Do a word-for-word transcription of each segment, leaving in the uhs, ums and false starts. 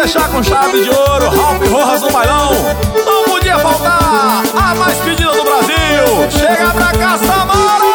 fechar com chave de ouro, Ralph Rojas no bailão. Não podia faltar a mais pedida do Brasil. Chega pra cá, Samara!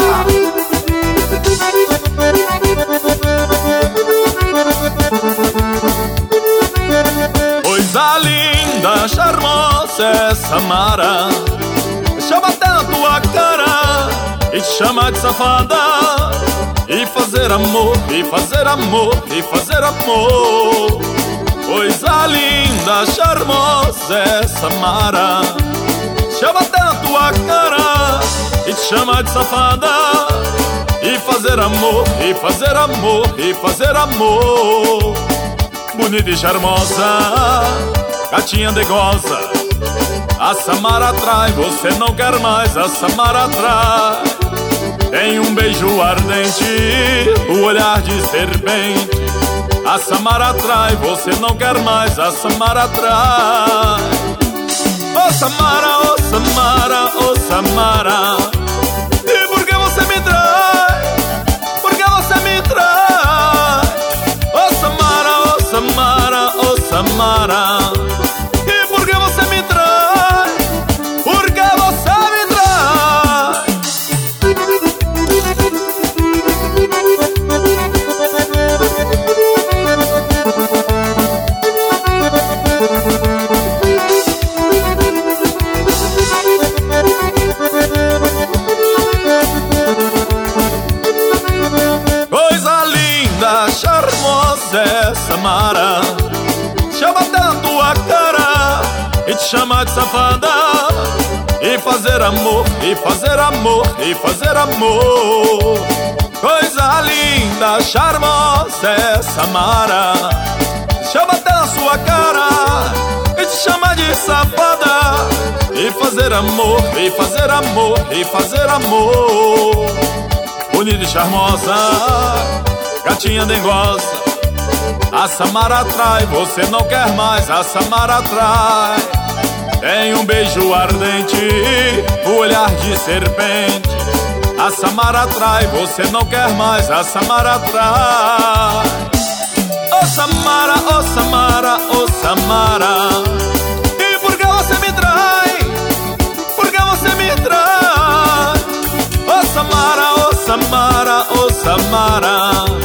Coisa linda, charmosa é Samara. Chama tanto a cara e te chama de safada. E fazer amor, e fazer amor, e fazer amor. Coisa linda, charmosa é Samara. Chama tanto a cara e te chama de safada. E fazer amor, e fazer amor, e fazer amor. Bonita e charmosa, gatinha degosa, a Samara atrai, você não quer mais, a Samara atrai. Tem um beijo ardente, o olhar de serpente, a Samara atrai, você não quer mais, a Samara atrai. Oh Samara, oh Samara, oh Samara, e por que você me trai? Por que você me trai? Oh Samara, oh Samara, oh Samara, e por que você me trai? Por que você me trai? Coisa linda, charmosa é Samara. Chama tanto a cara e te chama de safada. E fazer amor, e fazer amor, e fazer amor. Coisa linda, charmosa é Samara. Chama tanto sua cara e te chama de safada. E fazer amor, e fazer amor, e fazer amor. Bonita e charmosa, gatinha dengosa, a Samara atrai, você não quer mais, a Samara atrai. Tem um beijo ardente, o olhar de serpente, a Samara atrai, você não quer mais, a Samara atrai. Oh Samara, oh Samara, oh Samara, e por que você me trai? Por que você me trai? Oh Samara, oh Samara, oh Samara,